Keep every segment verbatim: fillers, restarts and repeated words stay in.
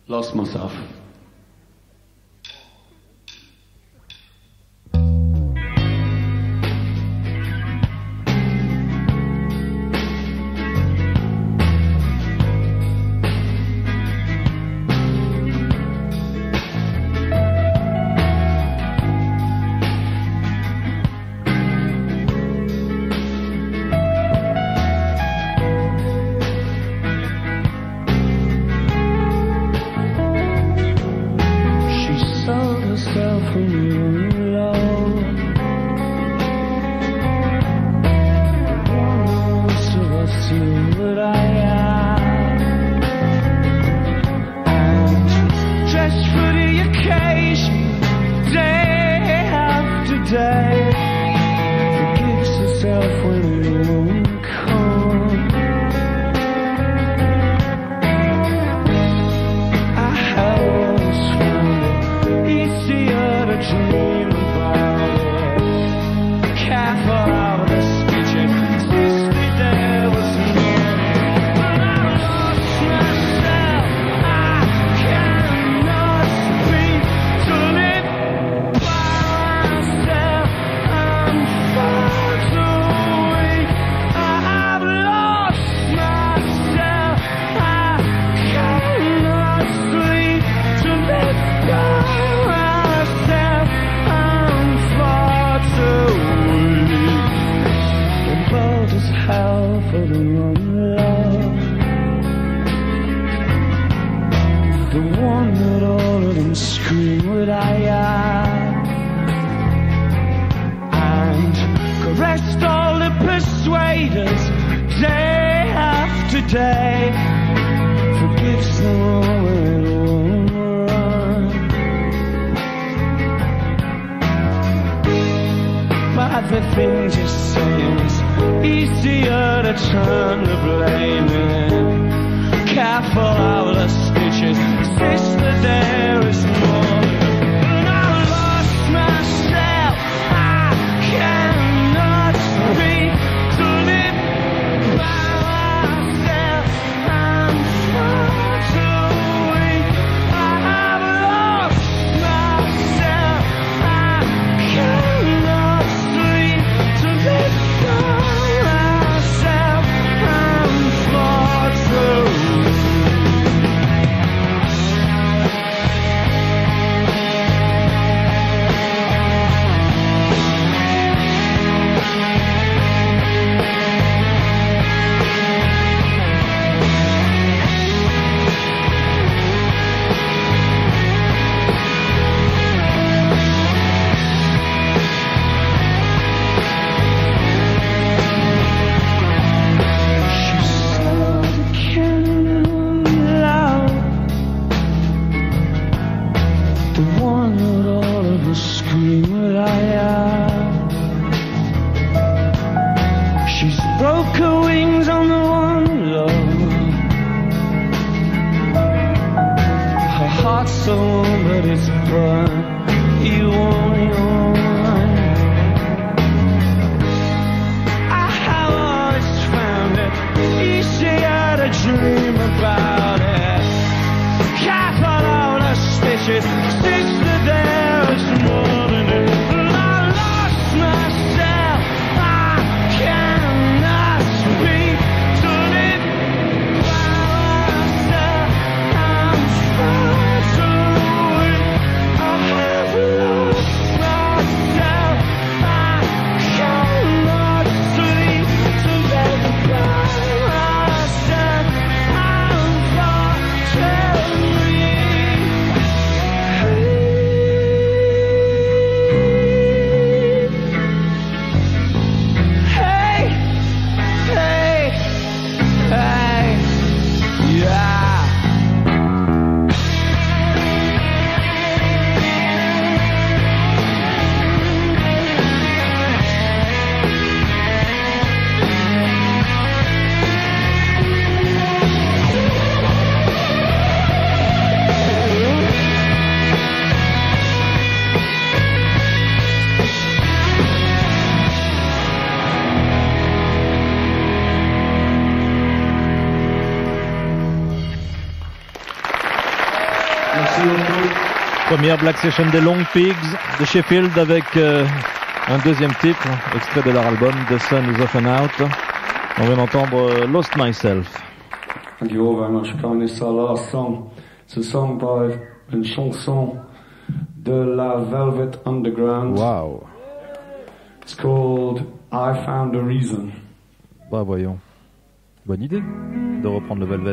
Lost myself. Lost myself, Merci beaucoup. Première Black Session des Long Pigs de Sheffield avec euh, un deuxième titre, extrait de leur album The Sun is Often Out. On vient d'entendre euh, Lost Myself. Thank you all very much for coming. This is our last song. It's a song by une chanson de la Velvet Underground. Wow. It's called I Found a Reason. Bah voyons. Bonne idée de reprendre le Velvet.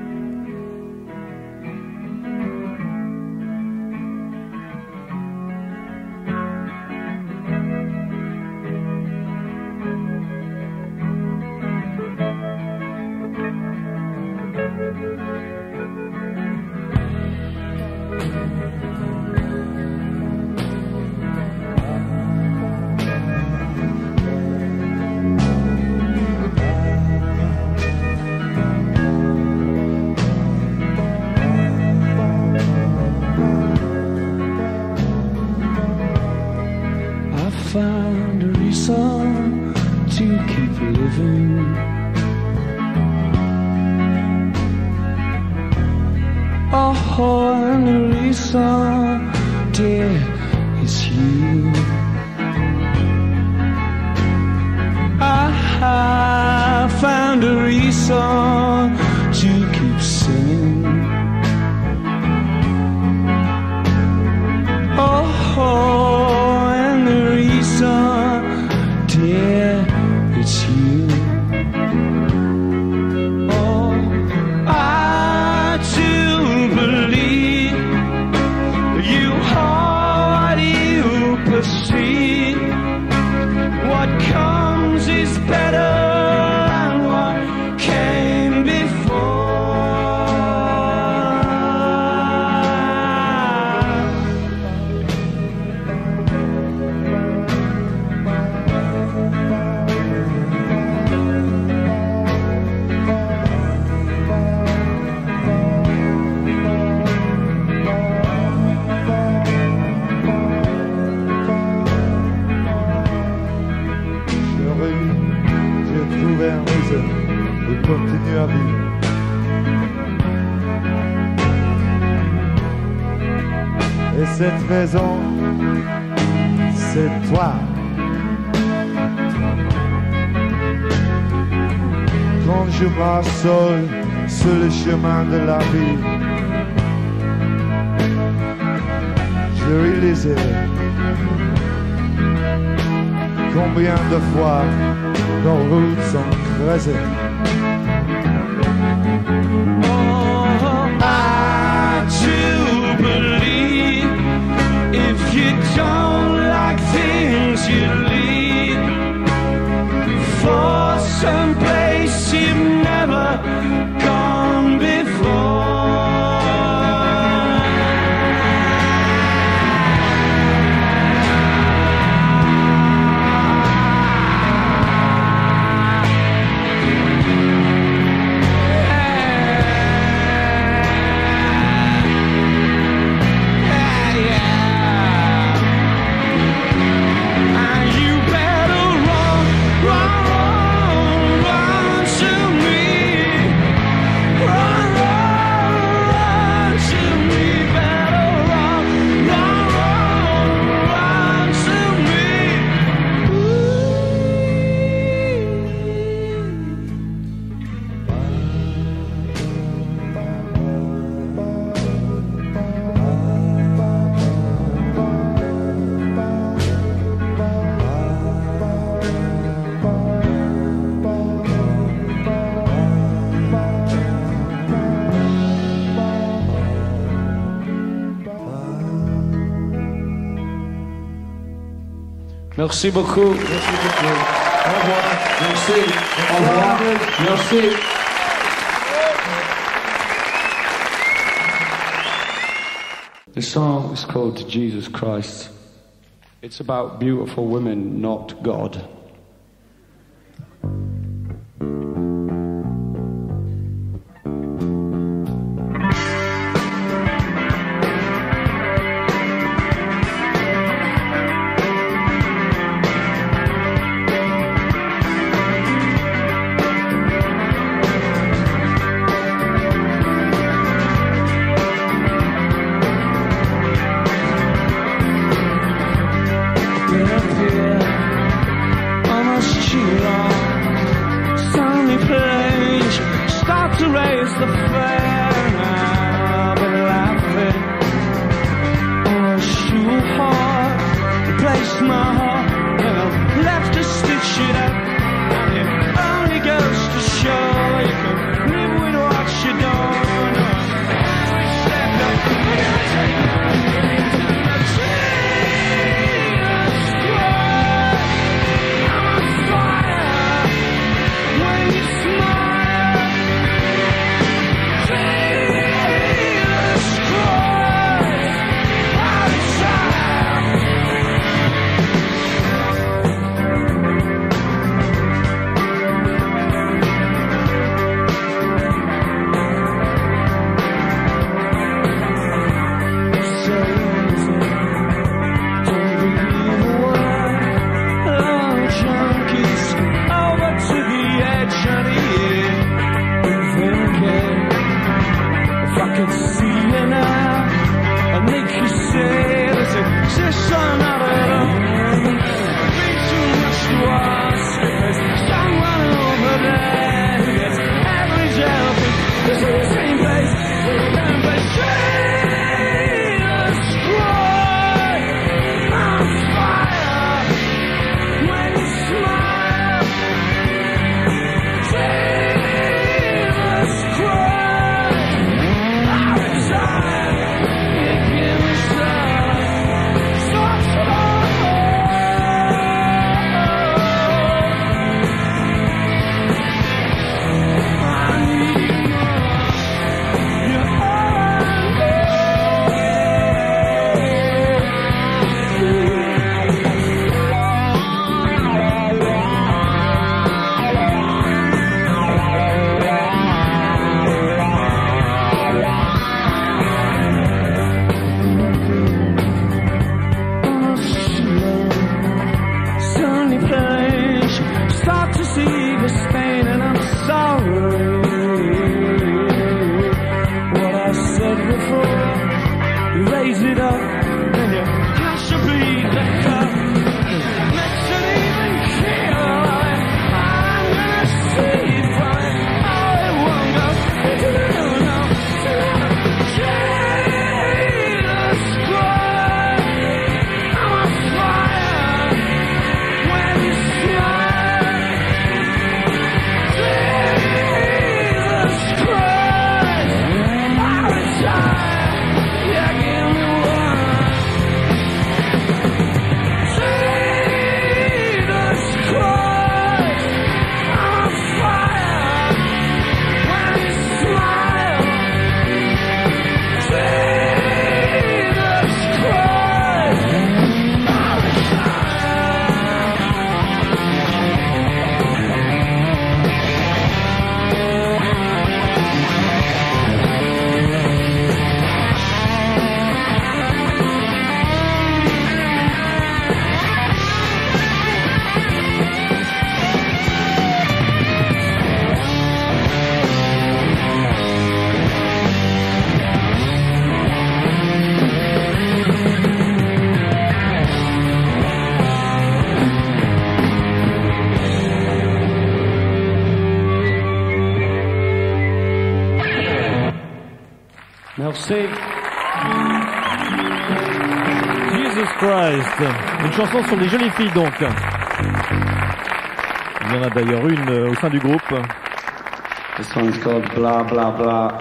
Found a reason to keep living. Oh, and the reason, dear, is you. I found a reason to keep singing. Oh, and the reason, dear, it's you. Oh, I do believe you are what you perceive. What comes is better than what came before. J'ai trouvé un raison de continuer à vivre. Et cette raison, c'est toi. Quand je marche seul sur le chemin de la vie, je réalisais combien de fois nos routes sont creusées. Oh, I do believe if you don't like things you leave for some place you've never gone before. Merci beaucoup. Merci beaucoup. Au revoir. Merci. Au revoir. Merci. The song is called To Jesus Christ. It's about beautiful women, not God. is the fair and I'll be laughing. Oh, shoe hard, replace my heart, and I've left to stitch it up. And it only goes to show you can live with what you don't know. We stepped up, we're gonna take our things and the trees cry. I'm on fire when you smile. Jesus Christ, I'm tired. So easy, don't believe a word. Oh, junkies, over to the edge of the year. Thinking, if I could see you now, I'd make you say there's exists another love. Be too much to ask if there's someone over there who gets average helping. This is the same place where we're going to Jesus Christ, I'm fire when you smile. Jesus Christ, I'm tired. You give me some, such love. I need more. You're all sunny place, start to see the stain, and I'm sorry. What I said before, you raise it up, and you catch to bleed the cup. Makes it even clearer. I'm gonna see it right. Oh, it won't go. No, no. Jesus Christ, I'm on fire when you smile. Jesus Christ, I'm tired. Yeah, give me one. Jesus Christ, I'm on fire when you smile. Jesus Christ, I'm Merci. Jesus Christ, une chanson sur les jolies filles donc. Il y en a d'ailleurs une euh, au sein du groupe. This song's called Blah Blah Blah.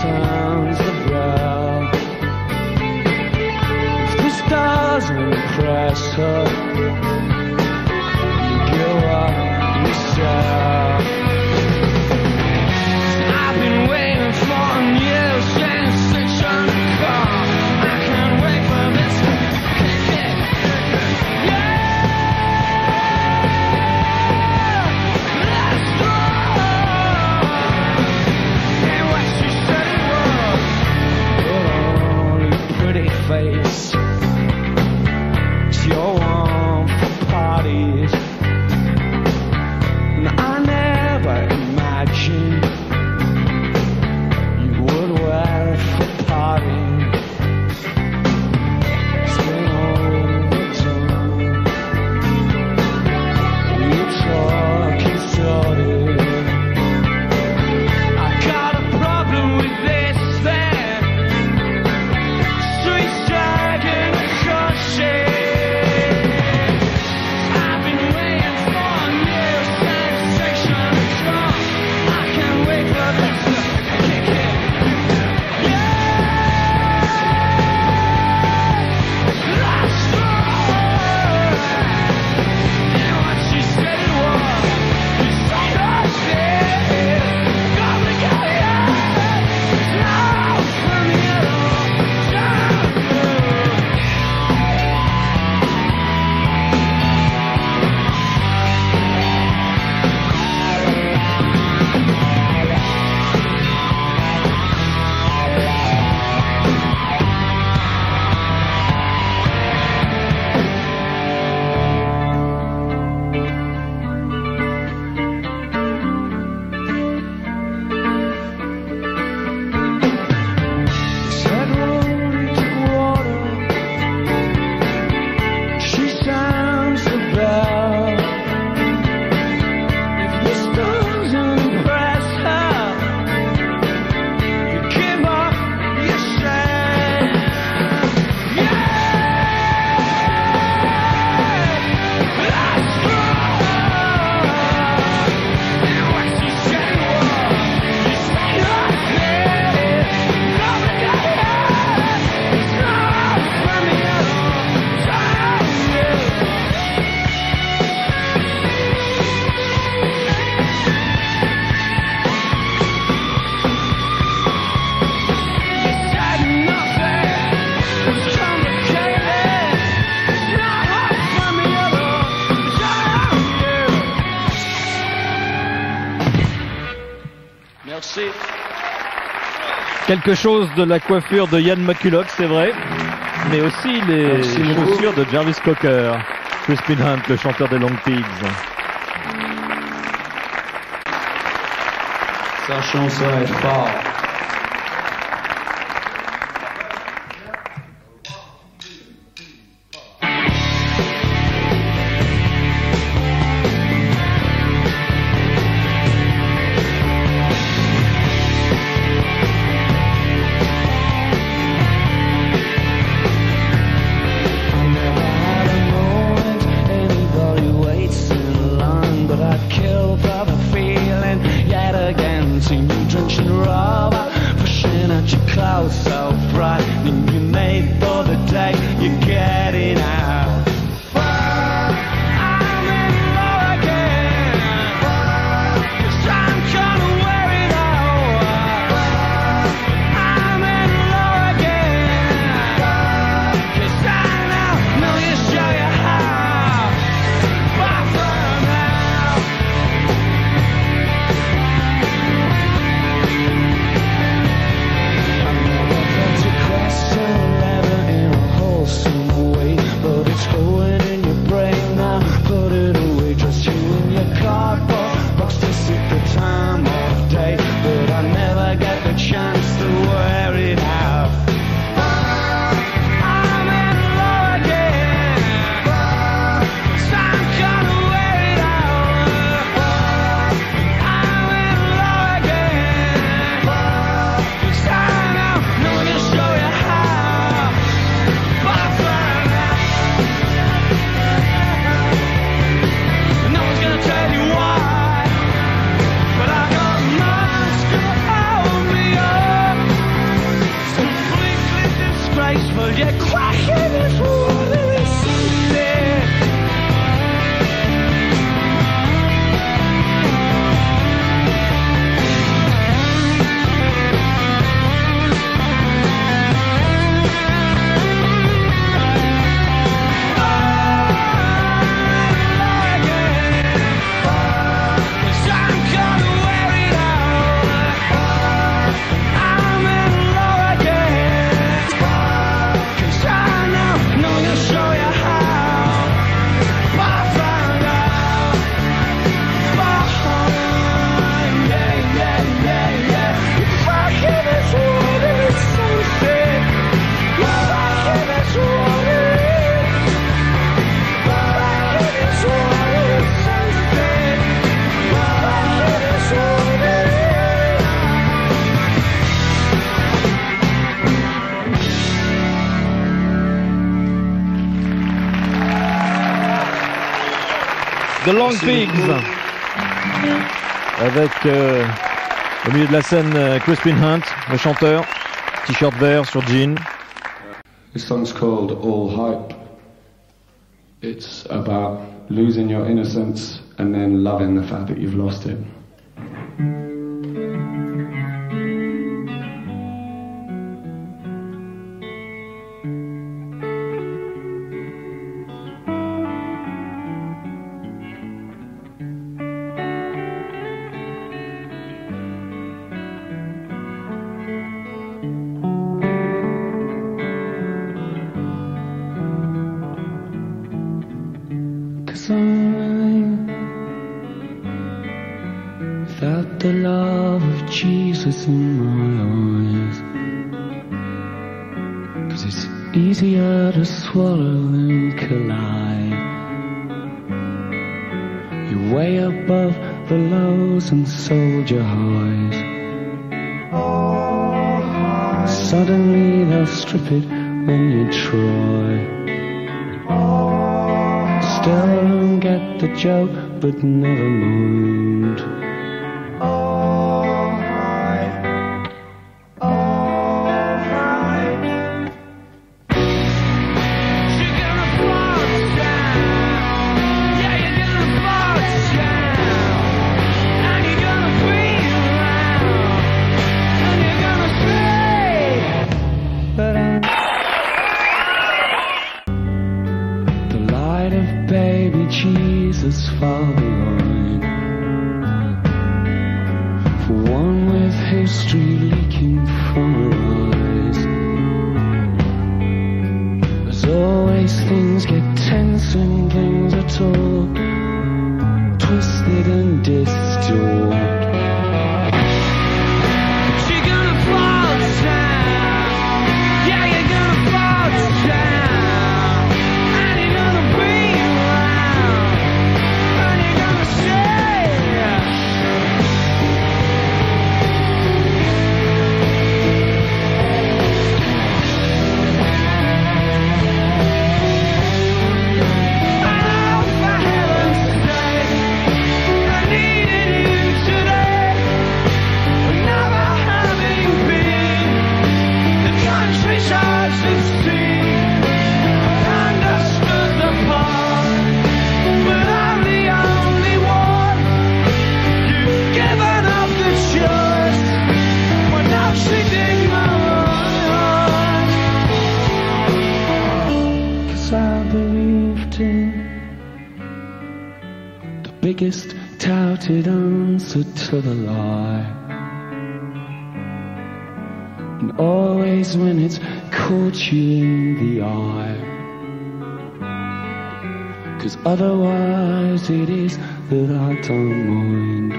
sounds the bell. If this doesn't impress her, you give up yourself. I've been waiting for a new sensation to come. I can't wait for this to kick it. Yeah, that's right. Ain't what she said it was. But only pretty face. It's your one for parties. And I never imagined you would wear it for partying. It's been overdone. You talk, you started. I got a problem with this thing. Sweet dragon crushing. I've been waiting for a new sensation to come. I can't wait for this to kick in. Yeah, that's right. And what she said it was, you say that's it. Gonna get it. Now from the other side. Said rolling to water, she sounds the bell. If this doesn't impress her, you give up yourself. Yeah, that's right. And what she said was, you say that's it. Gonna get it. It's not from the other side. You said nothing was complicated. It's not from the other side. Merci. Quelque chose de la coiffure de Ian McCulloch, c'est vrai, mais aussi les Merci beaucoup. chaussures de Jarvis Cocker, Crispin Hunt, le chanteur des Long Pigs. Sachons ça être fort. I never had a moment anybody waits in line, but I'd kill for the feeling yet again. See you drenching rubber, pushing at your clothes so bright, and you made for the day you're getting out. I'm in love again, 'cause I'm gonna wear it out. I'm in love again, 'cause I know, know you show you how. But for now, I never felt a question eleven in a wholesome way. The Long Pigs. Avec euh, au milieu de la scène euh, Crispin Hunt, le chanteur, t-shirt vert sur jean. This song's called All Hype. It's about losing your innocence and then loving the fact that you've lost it. Without the love of Jesus in my eyes, 'cause it's easier to swallow than collide. You're way above the lows and soldier highs. Suddenly they'll strip it when you try. Still don't get the joke, but never mind. Baby Jesus far behind, for one with history leaking from her eyes. There's always things get tense when things are talked, twisted and distorted. Biggest touted answer to the lie, and always when it's caught you in the eye, 'cause otherwise it is that I don't mind.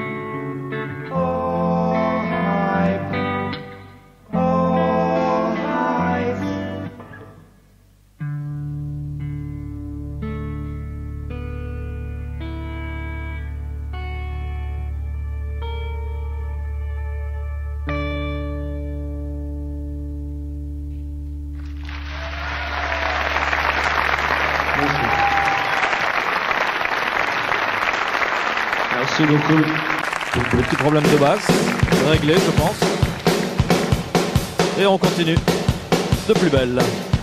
Merci beaucoup. Le petit problème de basse, réglé je pense. Et on continue de plus belle.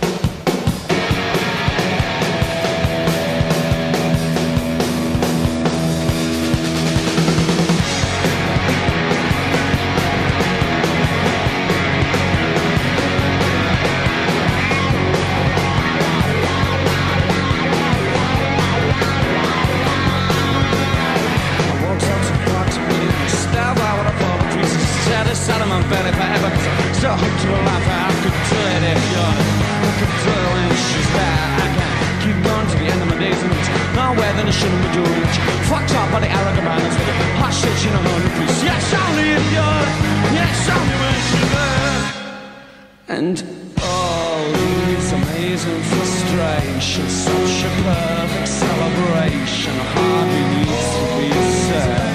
Out of my belly forever, so hooked to a life I could do it if you're I could do it when she's there. I can keep going to the end of my days, and it's nowhere that I shouldn't be doing it. Fucked up by the arrogant bandits with a hot shit, you know, on the piece. Yes, only if you're, yes, only when she's there. And all these amazing frustrations, such a perfect celebration, hardly needs to be said.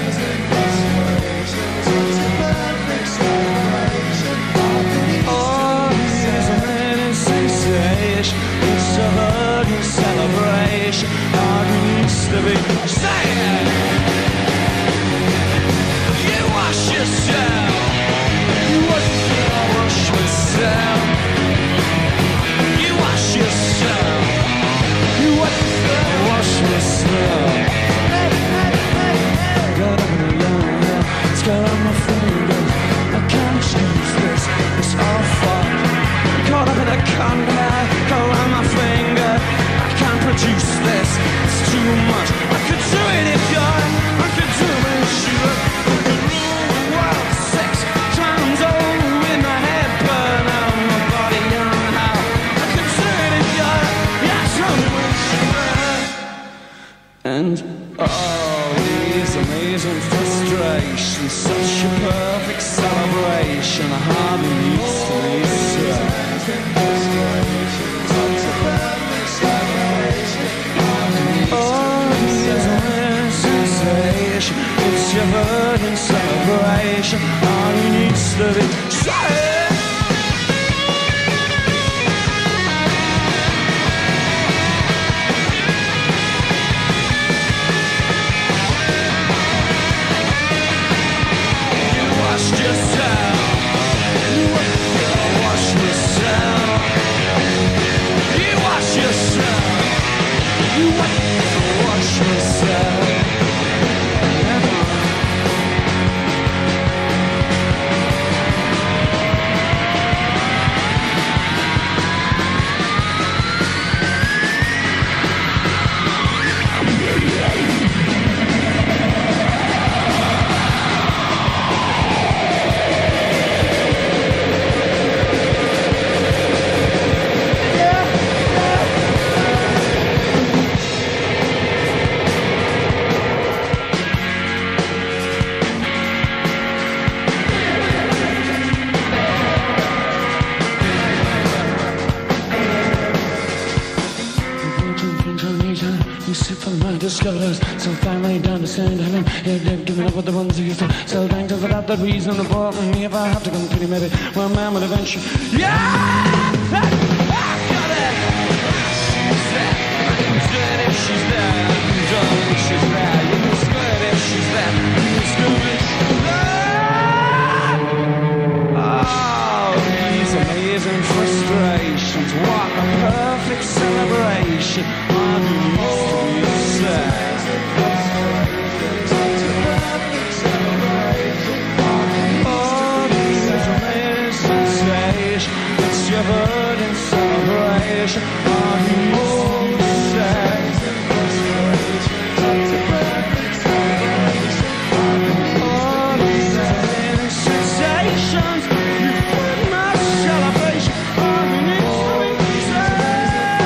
It's a hug and celebration, hardly needs to be said. and all these amazing frustrations, such a perfect celebration. I hardly used to be all these amazing sensation, it's your burden celebration. All you need to be sad. Discovers some family down to Saint Helen. Yeah, they've given up with the ones who used to sell bankers without the reason to bought me. If I have to come to maybe one man will eventually. Yeah! I got it! She's there. It's good if she's there. Dumb if she's there. It's good if she's there. It's good if she's there. Oh, these amazing frustrations. What a perfect celebration. On the used to be. All these amazing sensations, it's your burden celebration. All you say. All these amazing sensations, you put my celebration. All you need to be said.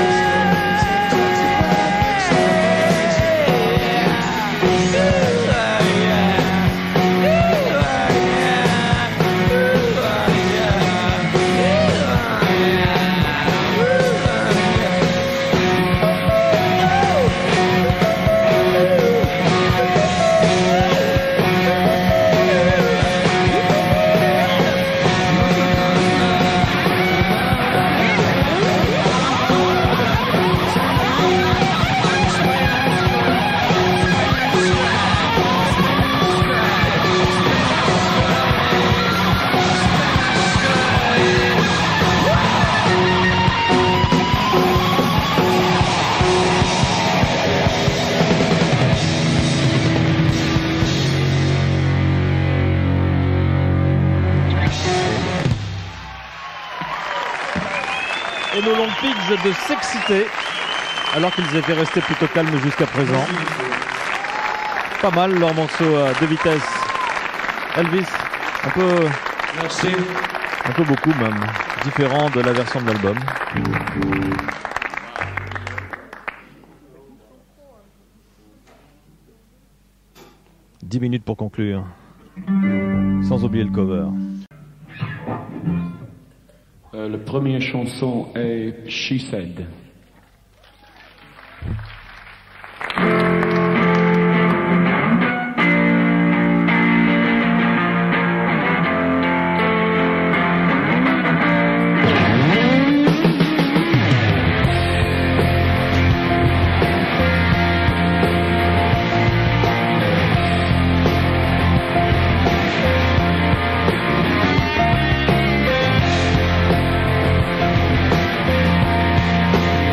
Et nos Long Pigs de s'exciter alors qu'ils étaient restés plutôt calmes jusqu'à présent. Pas mal leur morceau à deux vitesses. Elvis, un peu, Merci. un peu beaucoup même, différent de la version de l'album. Dix minutes pour conclure, sans oublier le cover. Euh, la première chanson est She Said. She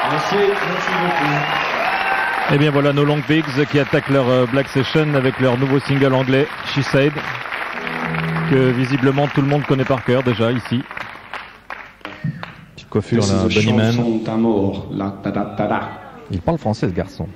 Merci, merci beaucoup. Et bien voilà nos Long Pigs qui attaquent leur euh, Black Session avec leur nouveau single anglais She Said, que visiblement tout le monde connaît par cœur déjà ici. Petite coiffure This là, is a Bunny Man. chanson d'amour. La da da da da. Il parle français ce garçon.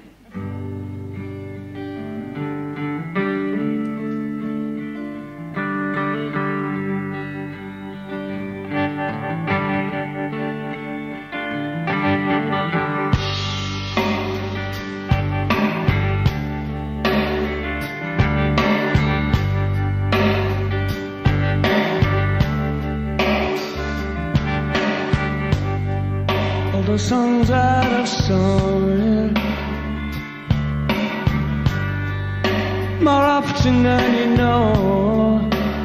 All the songs that I've sung, more often than you know,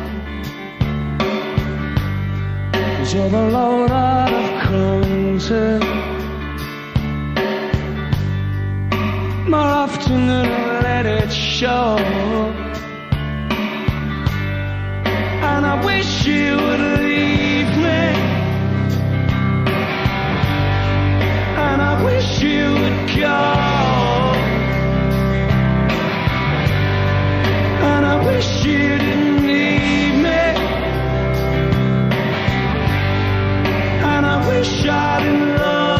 'cause you're the Lord that I've come to, more often than I let it show. And I wish you would leave me, and I wish you would go, and I wish you didn't need me, and I wish I didn't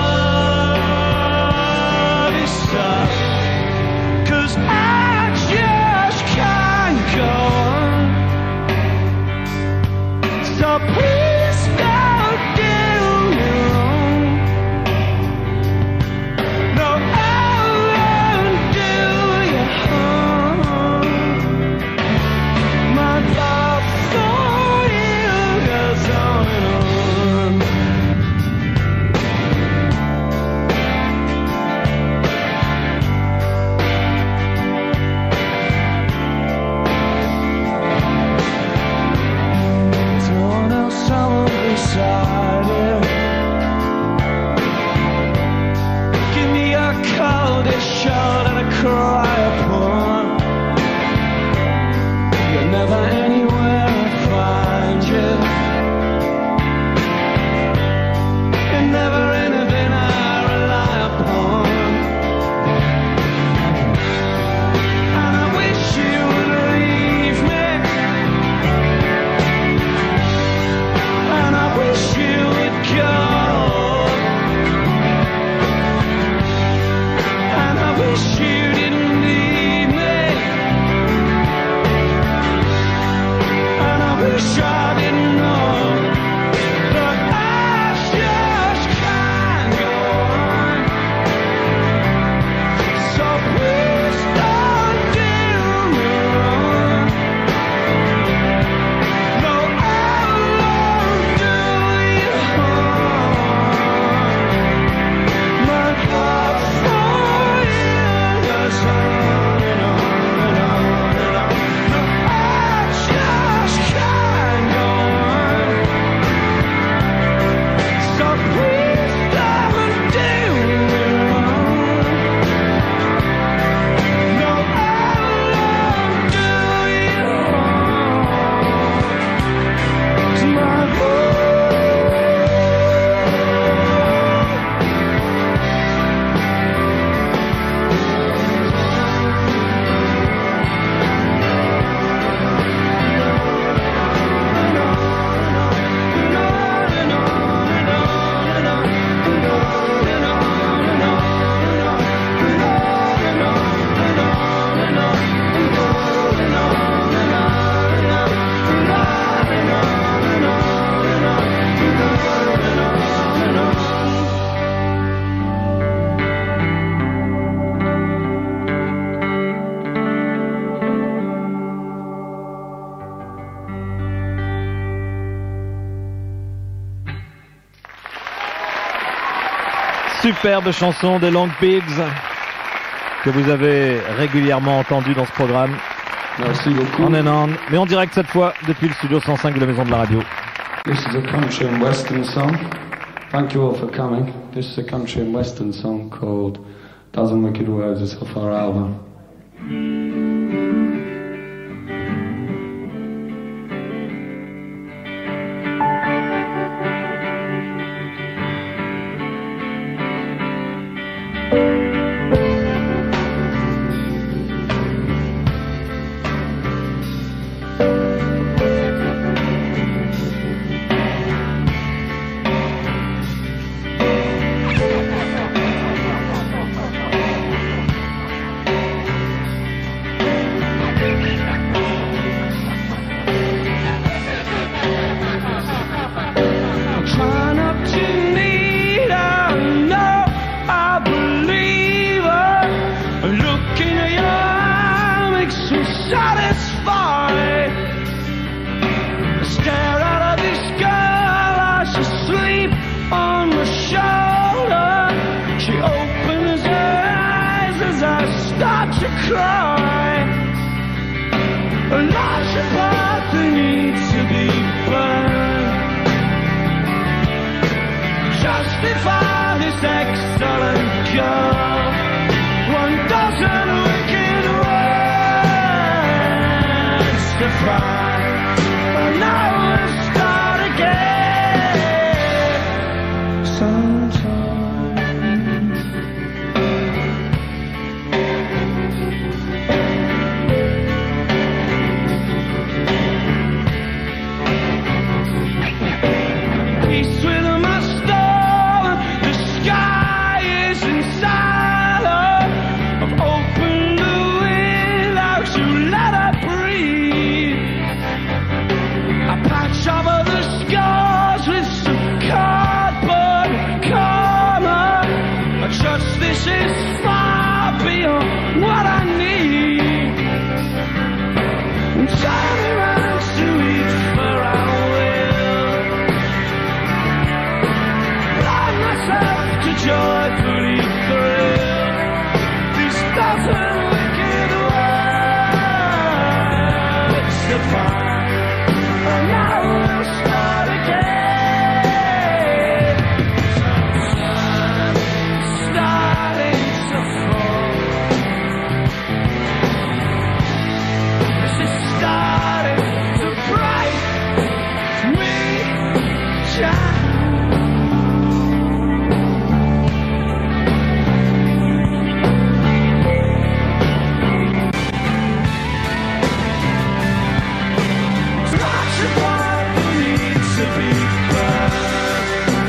love you so, 'cause I just can't go on. So please don't do me wrong. No, I won't do you harm. My love for you goes on and on. There's no one else I want beside you. Give me a coldest shoulder to cry upon. You're never anywhere I find you. You're never anything I rely upon. And I wish you would leave me, and I wish you would go, and I wish you didn't need me, and I wish I didn't know, but I just can't go on. So please don't do me wrong. No, I won't do you harm. My love for you goes on and on and on and on. No, I just can't go on. So please don't do me wrong. No, I won't do you harm. 'Cause my love. Superbe chanson des Long Pigs que vous avez régulièrement entendu dans ce programme. Merci beaucoup. On and on, mais en direct cette fois depuis le studio cent cinq de la Maison de la Radio. This is a country and western song. Thank you all for coming. This is a country and western song called Dozen Wicked Words. It's off our album. cry. A larger part that needs to be burned. Justify this excellent girl. One dozen wicked words to find. And now we'll start again. Sometimes. Peace with my storm. The sky is inside her. I've opened the window to let her breathe. I patch over the scars with some cardboard karma. But justice is far beyond what I need. And turn around to each for I will. Blind myself to joyfully thrill. These dozen wicked words to find. And now we'll start again. Sun starting to fall. This is starting to bright me shine. Such a part that needs to be burned.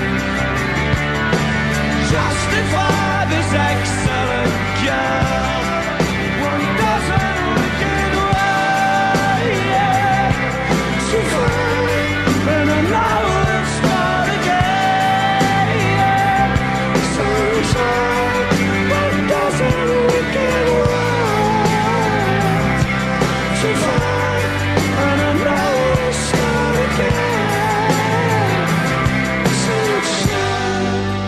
Justify this excellent girl. One dozen wicked words, yeah, to find. And I know we'll start again, yeah. Sunshine, one dozen wicked words to find. And I know we'll start again. Sunshine.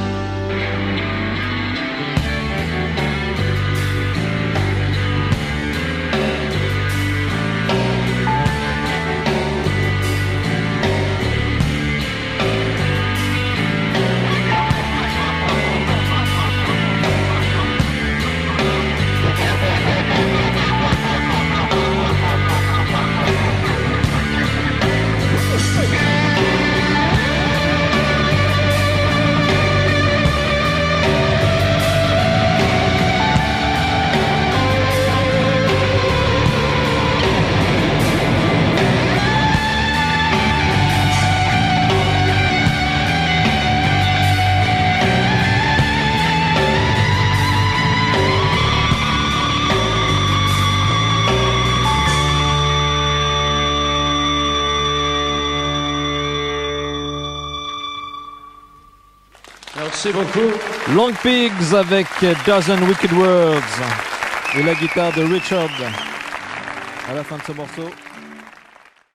Merci beaucoup. Long Pigs avec Dozen Wicked Words et la guitare de Richard à la fin de ce morceau.